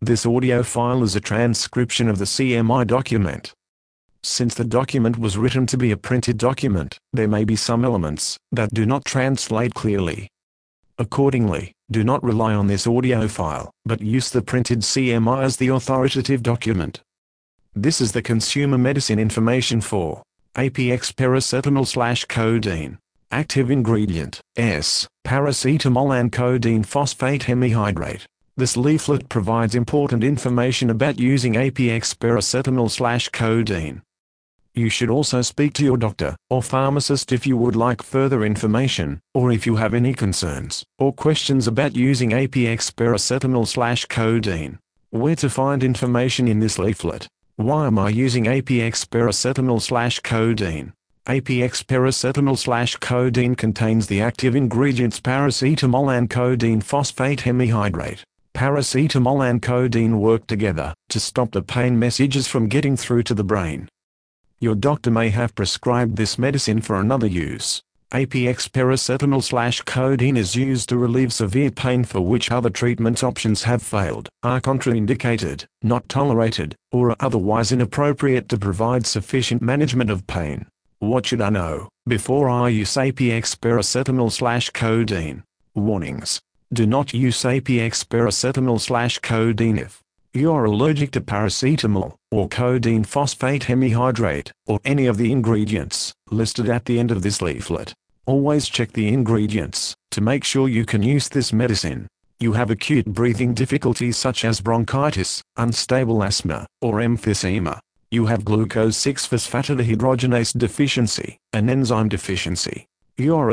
This audio file is a transcription of the CMI document. Since the document was written to be a printed document, there may be some elements that do not translate clearly. Accordingly, do not rely on this audio file, but use the printed CMI as the authoritative document. This is the consumer medicine information for APX paracetamol/codeine. Active ingredient, S, paracetamol and codeine phosphate hemihydrate. This leaflet provides important information about using APX paracetamol/codeine. You should also speak to your doctor or pharmacist if you would like further information, or if you have any concerns or questions about using APX paracetamol/codeine. Where to find information in this leaflet? Why am I using APX paracetamol/codeine? APX paracetamol/codeine contains the active ingredients paracetamol and codeine phosphate hemihydrate. Paracetamol and codeine work together to stop the pain messages from getting through to the brain. Your doctor may have prescribed this medicine for another use. APX paracetamol/codeine is used to relieve severe pain for which other treatment options have failed, are contraindicated, not tolerated, or are otherwise inappropriate to provide sufficient management of pain. What should I know before I use APX paracetamol/codeine? Warnings. Do not use APX paracetamol/codeine if you are allergic to paracetamol, or codeine phosphate hemihydrate, or any of the ingredients listed at the end of this leaflet. Always check the ingredients to make sure you can use this medicine. You have acute breathing difficulties such as bronchitis, unstable asthma, or emphysema. You have glucose 6-phosphatidehydrogenase deficiency, an enzyme deficiency. You are a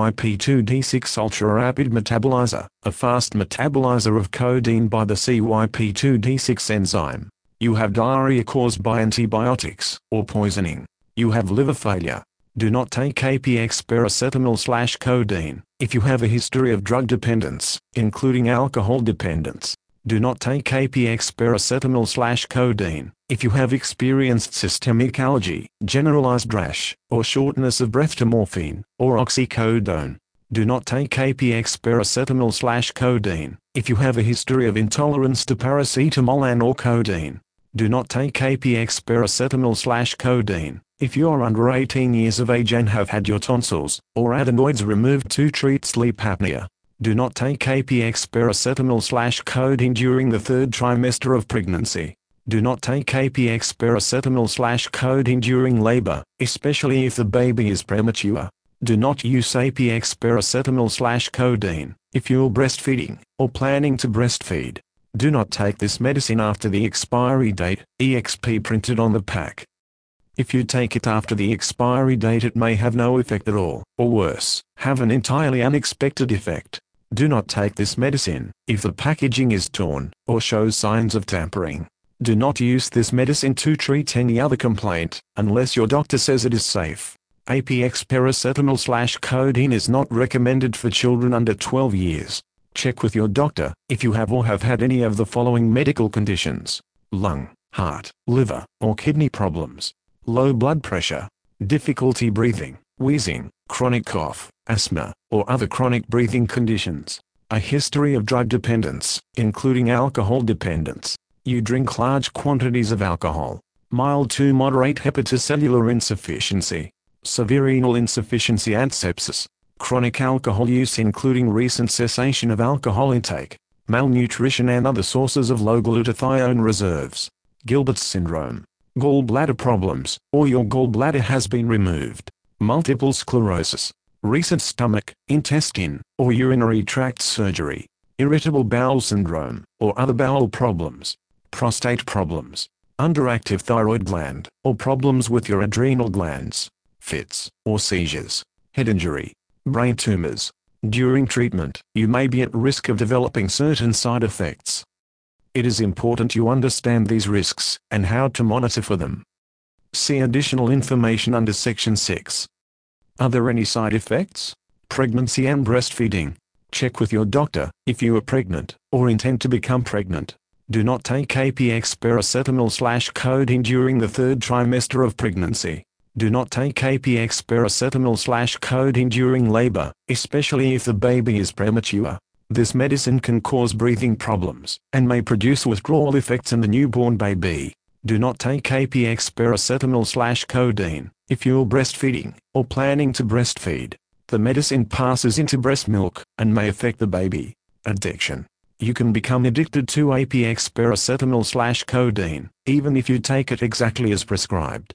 CYP2D6 ultra-rapid metabolizer, a fast metabolizer of codeine by the CYP2D6 enzyme. You have diarrhea caused by antibiotics or poisoning. You have liver failure. Do not take APX paracetamol/codeine if you have a history of drug dependence, including alcohol dependence. Do not take APX paracetamol/codeine if you have experienced systemic allergy, generalized rash, or shortness of breath to morphine or oxycodone. Do not take APX paracetamol/codeine if you have a history of intolerance to paracetamol and/or codeine. Do not take APX paracetamol/codeine if you are under 18 years of age and have had your tonsils or adenoids removed to treat sleep apnea. Do not take APX paracetamol/codeine during the third trimester of pregnancy. Do not take APX paracetamol/codeine during labor, especially if the baby is premature. Do not use APX paracetamol/codeine if you're breastfeeding or planning to breastfeed. Do not take this medicine after the expiry date, EXP printed on the pack. If you take it after the expiry date, it may have no effect at all, or worse, have an entirely unexpected effect. Do not take this medicine if the packaging is torn or shows signs of tampering. Do not use this medicine to treat any other complaint unless your doctor says it is safe. APX paracetamol/codeine is not recommended for children under 12 years. Check with your doctor if you have or have had any of the following medical conditions: lung, heart, liver, or kidney problems, low blood pressure, difficulty breathing, wheezing, chronic cough, asthma, or other chronic breathing conditions, a history of drug dependence, including alcohol dependence. You drink large quantities of alcohol, mild to moderate hepatocellular insufficiency, severe renal insufficiency and sepsis, chronic alcohol use including recent cessation of alcohol intake, malnutrition and other sources of low glutathione reserves, Gilbert's syndrome, gallbladder problems, or your gallbladder has been removed, multiple sclerosis, recent stomach, intestine, or urinary tract surgery, irritable bowel syndrome, or other bowel problems, prostate problems, underactive thyroid gland, or problems with your adrenal glands, fits, or seizures, head injury, brain tumors. During treatment, you may be at risk of developing certain side effects. It is important you understand these risks and how to monitor for them. See additional information under Section 6. Are there any side effects? Pregnancy and breastfeeding. Check with your doctor if you are pregnant or intend to become pregnant. Do not take APX paracetamol/codeine during the third trimester of pregnancy. Do not take APX paracetamol/codeine during labor, especially if the baby is premature. This medicine can cause breathing problems, and may produce withdrawal effects in the newborn baby. Do not take APX paracetamol/codeine if you're breastfeeding or planning to breastfeed. The medicine passes into breast milk and may affect the baby. Addiction. You can become addicted to APX paracetamol/codeine, even if you take it exactly as prescribed.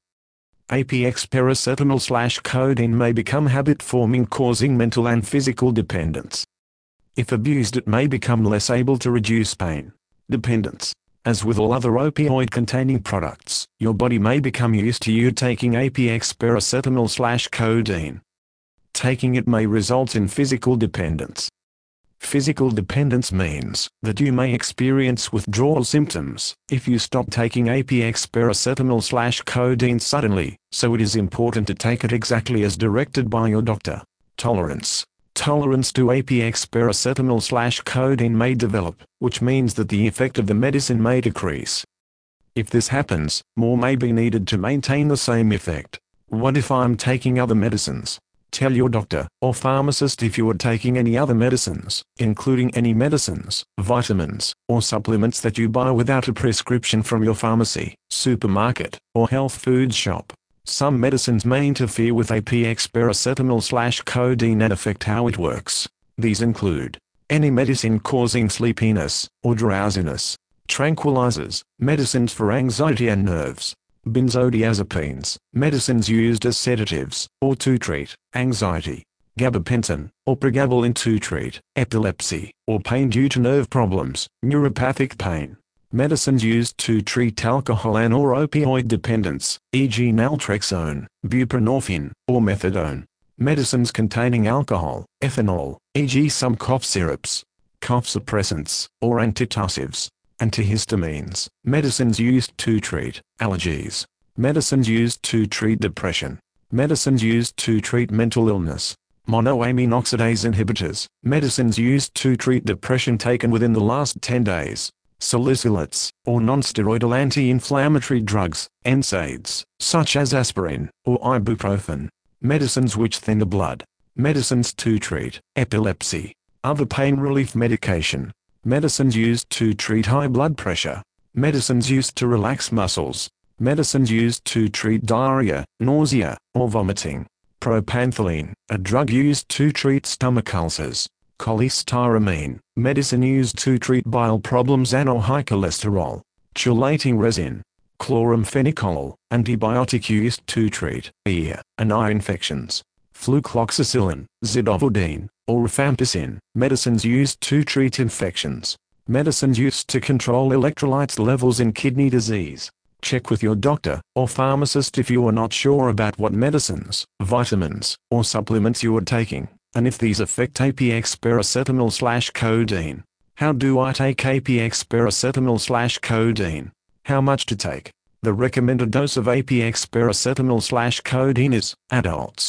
APX paracetamol/codeine may become habit-forming, causing mental and physical dependence. If abused, it may become less able to reduce pain. Dependence. As with all other opioid-containing products, your body may become used to you taking APX paracetamol/codeine. Taking it may result in physical dependence. Physical dependence means that you may experience withdrawal symptoms if you stop taking APX paracetamol/codeine suddenly, so it is important to take it exactly as directed by your doctor. Tolerance. Tolerance to APX paracetamol/codeine may develop, which means that the effect of the medicine may decrease. If this happens, more may be needed to maintain the same effect. What if I'm taking other medicines? Tell your doctor or pharmacist if you are taking any other medicines, including any medicines, vitamins, or supplements that you buy without a prescription from your pharmacy, supermarket, or health food shop. Some medicines may interfere with APX paracetamol/codeine and affect how it works. These include any medicine causing sleepiness or drowsiness, tranquilizers, medicines for anxiety and nerves, benzodiazepines, medicines used as sedatives or to treat anxiety, gabapentin or pregabalin to treat epilepsy or pain due to nerve problems, neuropathic pain. Medicines used to treat alcohol and or opioid dependence, e.g. naltrexone, buprenorphine, or methadone. Medicines containing alcohol, ethanol, e.g. some cough syrups, cough suppressants, or antitussives. Antihistamines, medicines used to treat allergies. Medicines used to treat depression. Medicines used to treat mental illness. Monoamine oxidase inhibitors, medicines used to treat depression taken within the last 10 days. Salicylates, or nonsteroidal anti-inflammatory drugs, NSAIDs, such as aspirin, or ibuprofen. Medicines which thin the blood. Medicines to treat epilepsy. Other pain relief medication. Medicines used to treat high blood pressure. Medicines used to relax muscles. Medicines used to treat diarrhea, nausea, or vomiting. Propanthyline, a drug used to treat stomach ulcers. Cholestyramine, medicine used to treat bile problems and or high cholesterol. Chelating resin. Chloramphenicol, antibiotic used to treat ear and eye infections. Flucloxacillin, zidovudine, or rifampicin, medicines used to treat infections. Medicines used to control electrolytes levels in kidney disease. Check with your doctor or pharmacist if you are not sure about what medicines, vitamins, or supplements you are taking, and if these affect APX paracetamol/codeine. How do I take APX paracetamol/codeine? How much to take? The recommended dose of APX paracetamol/codeine is, adults,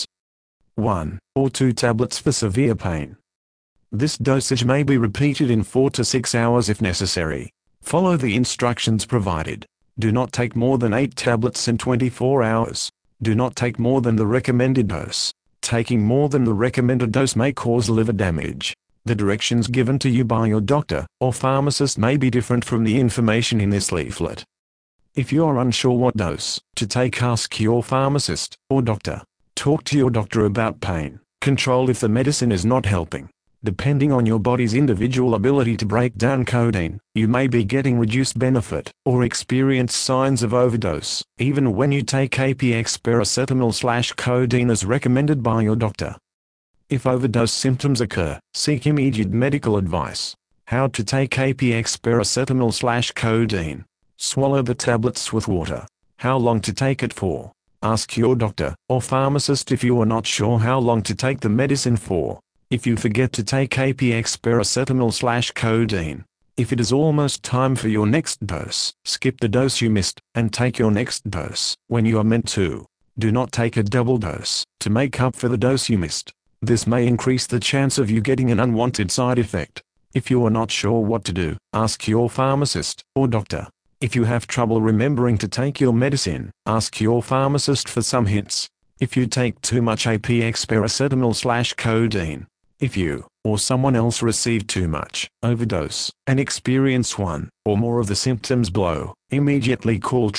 1 or 2 tablets for severe pain. This dosage may be repeated in 4 to 6 hours if necessary. Follow the instructions provided. Do not take more than 8 tablets in 24 hours. Do not take more than the recommended dose. Taking more than the recommended dose may cause liver damage. The directions given to you by your doctor or pharmacist may be different from the information in this leaflet. If you are unsure what dose to take, ask your pharmacist or doctor. Talk to your doctor about pain control if the medicine is not helping. Depending on your body's individual ability to break down codeine, you may be getting reduced benefit or experience signs of overdose, even when you take APX paracetamol/codeine as recommended by your doctor. If overdose symptoms occur, seek immediate medical advice. How to take APX paracetamol/codeine. Swallow the tablets with water. How long to take it for? Ask your doctor or pharmacist if you are not sure how long to take the medicine for. If you forget to take APX paracetamol/codeine, if it is almost time for your next dose, skip the dose you missed, and take your next dose when you are meant to. Do not take a double dose to make up for the dose you missed. This may increase the chance of you getting an unwanted side effect. If you are not sure what to do, ask your pharmacist or doctor. If you have trouble remembering to take your medicine, ask your pharmacist for some hints. If you take too much APX paracetamol/codeine, If you, or someone else receive too much, overdose, and experience one, or more of the symptoms below, immediately call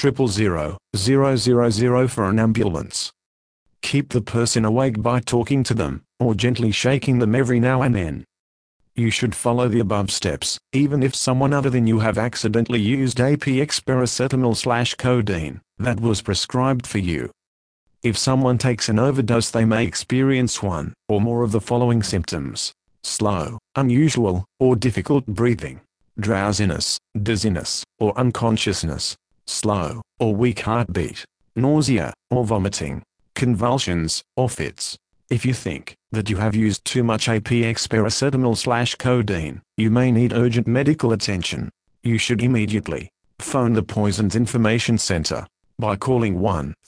000 for an ambulance. Keep the person awake by talking to them, or gently shaking them every now and then. You should follow the above steps, even if someone other than you have accidentally used APX paracetamol/codeine that was prescribed for you. If someone takes an overdose, they may experience one or more of the following symptoms: slow, unusual, or difficult breathing, drowsiness, dizziness, or unconsciousness, slow or weak heartbeat, nausea or vomiting, convulsions or fits. If you think that you have used too much APX paracetamol/codeine, you may need urgent medical attention. You should immediately phone the Poisons Information Center by calling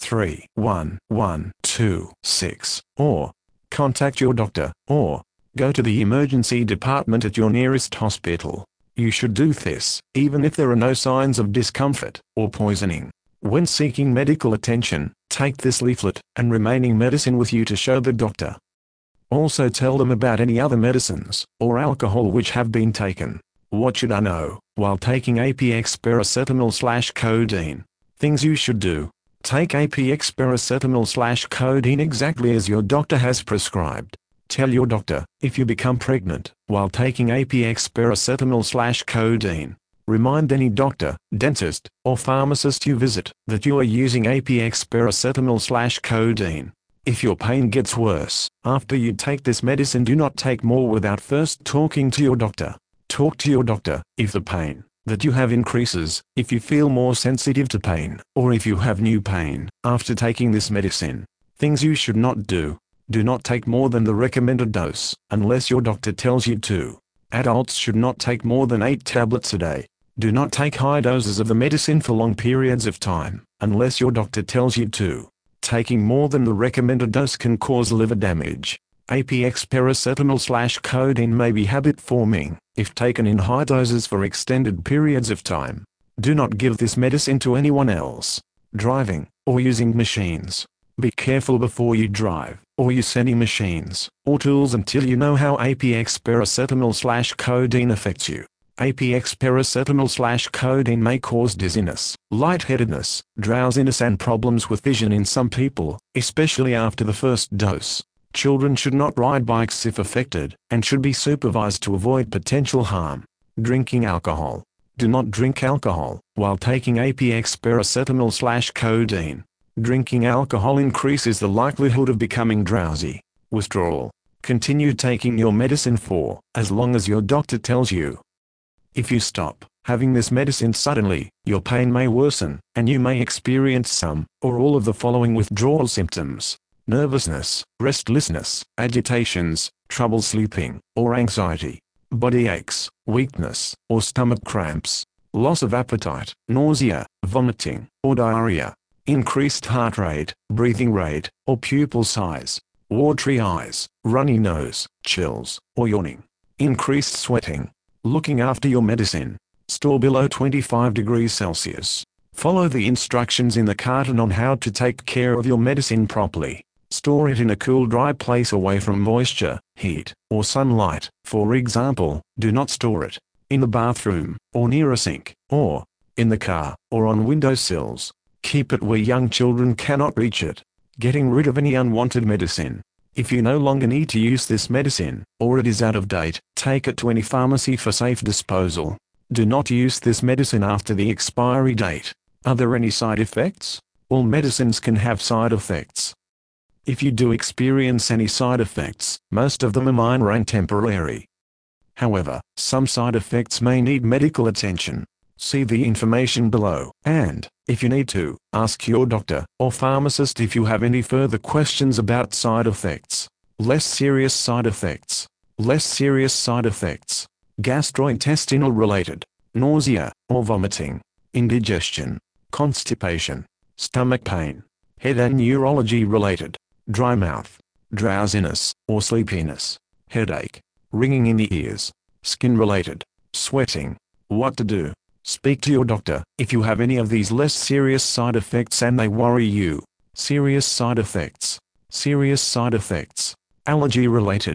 1-311-26, or contact your doctor, or go to the emergency department at your nearest hospital. You should do this even if there are no signs of discomfort or poisoning. When seeking medical attention, take this leaflet and remaining medicine with you to show the doctor. Also tell them about any other medicines or alcohol which have been taken. What should I know while taking APX paracetamol/codeine? Things you should do. Take APX paracetamol/codeine exactly as your doctor has prescribed. Tell your doctor if you become pregnant while taking APX paracetamol/codeine. Remind any doctor, dentist, or pharmacist you visit that you are using APX paracetamol/codeine. If your pain gets worse after you take this medicine, do not take more without first talking to your doctor. Talk to your doctor if the pain that you have increases, if you feel more sensitive to pain, or if you have new pain after taking this medicine. Things you should not do. Do not take more than the recommended dose unless your doctor tells you to. Adults should not take more than 8 tablets a day. Do not take high doses of the medicine for long periods of time unless your doctor tells you to. Taking more than the recommended dose can cause liver damage. APX paracetamol/codeine may be habit-forming if taken in high doses for extended periods of time. Do not give this medicine to anyone else. Driving or using machines. Be careful before you drive or use any machines or tools until you know how APX paracetamol/codeine affects you. APX paracetamol/codeine may cause dizziness, lightheadedness, drowsiness and problems with vision in some people, especially after the first dose. Children should not ride bikes if affected, and should be supervised to avoid potential harm. Drinking alcohol. Do not drink alcohol while taking APX paracetamol/codeine. Drinking alcohol increases the likelihood of becoming drowsy. Withdrawal. Continue taking your medicine for as long as your doctor tells you. If you stop having this medicine suddenly, your pain may worsen, and you may experience some or all of the following withdrawal symptoms: nervousness, restlessness, agitations, trouble sleeping, or anxiety, body aches, weakness, or stomach cramps, loss of appetite, nausea, vomiting, or diarrhea, increased heart rate, breathing rate, or pupil size, watery eyes, runny nose, chills, or yawning, increased sweating. Looking after your medicine. Store below 25 degrees Celsius. Follow the instructions in the carton on how to take care of your medicine properly. Store it in a cool, dry place away from moisture, heat, or sunlight. For example, do not store it in the bathroom, or near a sink, or in the car, or on windowsills. Keep it where young children cannot reach it. Getting rid of any unwanted medicine. If you no longer need to use this medicine, or it is out of date, take it to any pharmacy for safe disposal. Do not use this medicine after the expiry date. Are there any side effects? All medicines can have side effects. If you do experience any side effects, most of them are minor and temporary. However, some side effects may need medical attention. See the information below, and, if you need to, ask your doctor or pharmacist if you have any further questions about side effects. Less serious side effects. Less serious side effects. Gastrointestinal related. Nausea or vomiting. Indigestion. Constipation. Stomach pain. Head and neurology related. Dry mouth. Drowsiness or sleepiness. Headache. Ringing in the ears. Skin related. Sweating. What to do? Speak to your doctor if you have any of these less serious side effects and they worry you. Serious side effects. Serious side effects. Allergy related.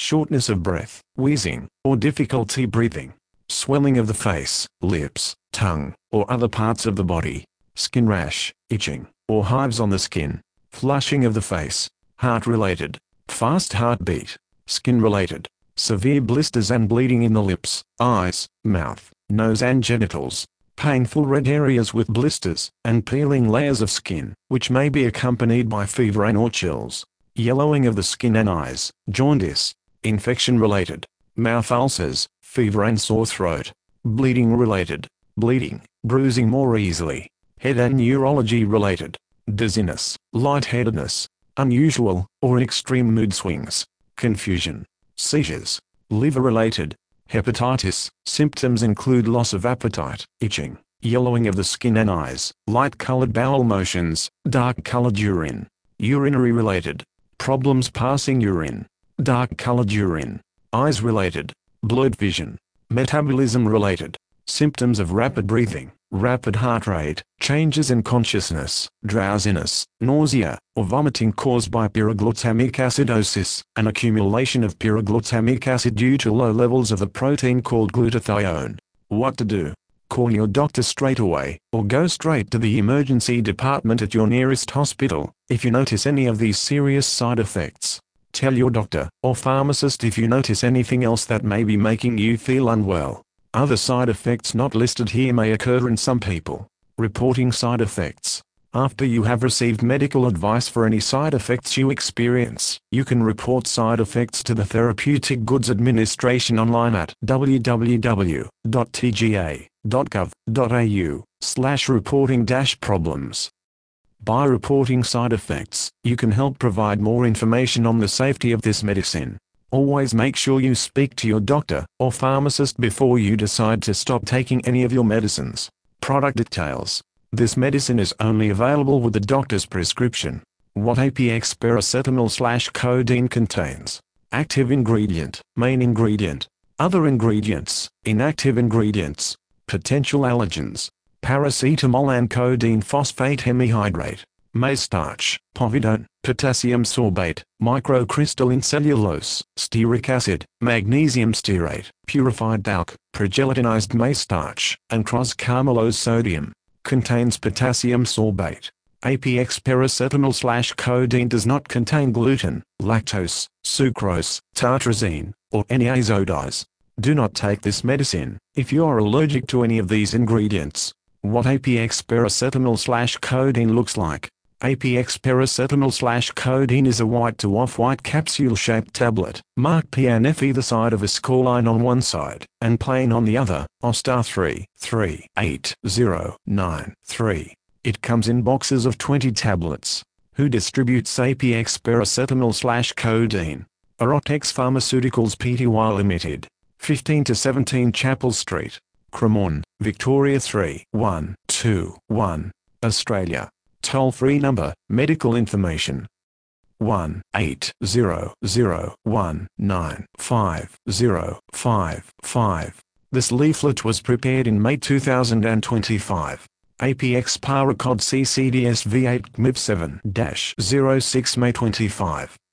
shortness of breath, wheezing, or difficulty breathing, swelling of the face, lips, tongue, or other parts of the body, skin rash, itching, or hives on the skin, flushing of the face, heart-related, fast heartbeat, skin-related, severe blisters and bleeding in the lips, eyes, mouth, nose and genitals, painful red areas with blisters, and peeling layers of skin, which may be accompanied by fever and or chills, yellowing of the skin and eyes, jaundice, infection-related, mouth ulcers, fever and sore throat, bleeding-related, bleeding, bruising more easily, head and neurology-related, dizziness, lightheadedness, unusual or extreme mood swings, confusion, seizures, liver-related, hepatitis. Symptoms include loss of appetite, itching, yellowing of the skin and eyes, light-colored bowel motions, dark-colored urine, urinary-related, problems passing urine, dark-colored urine, eyes-related, blurred vision, metabolism-related, symptoms of rapid breathing, rapid heart rate, changes in consciousness, drowsiness, nausea, or vomiting caused by pyroglutamic acidosis, an accumulation of pyroglutamic acid due to low levels of a protein called glutathione. What to do? Call your doctor straight away, or go straight to the emergency department at your nearest hospital, if you notice any of these serious side effects. Tell your doctor or pharmacist if you notice anything else that may be making you feel unwell. Other side effects not listed here may occur in some people. Reporting side effects. After you have received medical advice for any side effects you experience, you can report side effects to the Therapeutic Goods Administration online at www.tga.gov.au/reporting-problems. By reporting side effects, you can help provide more information on the safety of this medicine. Always make sure you speak to your doctor or pharmacist before you decide to stop taking any of your medicines. Product details. This medicine is only available with the doctor's prescription. What APX paracetamol/codeine contains. Active ingredient, main ingredient. Other ingredients, inactive ingredients. Potential allergens. Paracetamol and codeine phosphate hemihydrate. Maize starch, povidone, potassium sorbate, microcrystalline cellulose, stearic acid, magnesium stearate, purified talc, progelatinized maize starch, and cross-carmelose sodium. Contains potassium sorbate. APX paracetamol/codeine does not contain gluten, lactose, sucrose, tartrazine, or any azo-dyes. Do not take this medicine if you are allergic to any of these ingredients. What APX paracetamol/codeine looks like. APX paracetamol/codeine is a white to off-white capsule-shaped tablet, marked PNF either side of a score line on one side, and plain on the other, OSTAR 338093. It comes in boxes of 20 tablets. Who distributes APX paracetamol/codeine? Arotex Pharmaceuticals Pty Limited. 15 to 17 Chapel Street, Cremorne, Victoria 3121, Australia. Toll-free number, medical information. 1-800-195-055. This leaflet was prepared in May 2025. APX Paracod CCDS V8 GMIP 7-06 May 25.